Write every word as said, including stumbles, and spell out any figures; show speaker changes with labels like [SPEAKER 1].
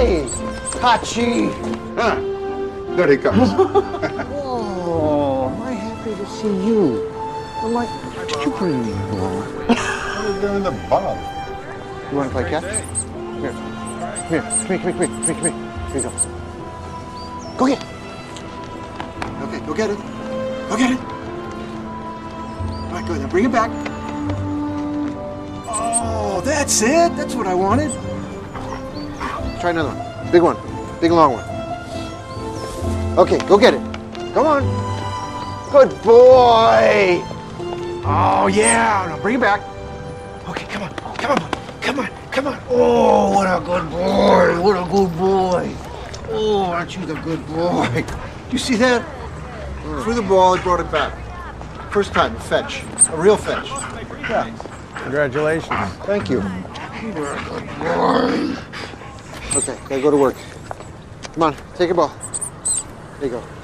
[SPEAKER 1] Hey, Hachi.
[SPEAKER 2] Ah, there he comes.
[SPEAKER 1] Oh, am I happy to see you? I'm like, did you bring me along?
[SPEAKER 2] What are you doing in the bog?
[SPEAKER 1] You want to play catch? Come here. Come here. Come here, come here, come here, come here, come here. Here you go. Go get it. Okay, go get it. Go get it. All right, good. Now bring it back. Oh, that's it. That's what I wanted. Try another one. Big one. Big long one. Okay, go get it. Come on. Good boy. Oh, yeah. Now bring it back. Okay, come on. Come on. Come on. Come on. Oh, what a good boy. What a good boy. Oh, aren't you the good boy? You see that? Threw the ball, he brought it back. First time, a fetch. A real fetch. Yeah.
[SPEAKER 3] Congratulations.
[SPEAKER 1] Thank you. You're a good boy. Okay, gotta go to work. Come on, take your ball. There you go.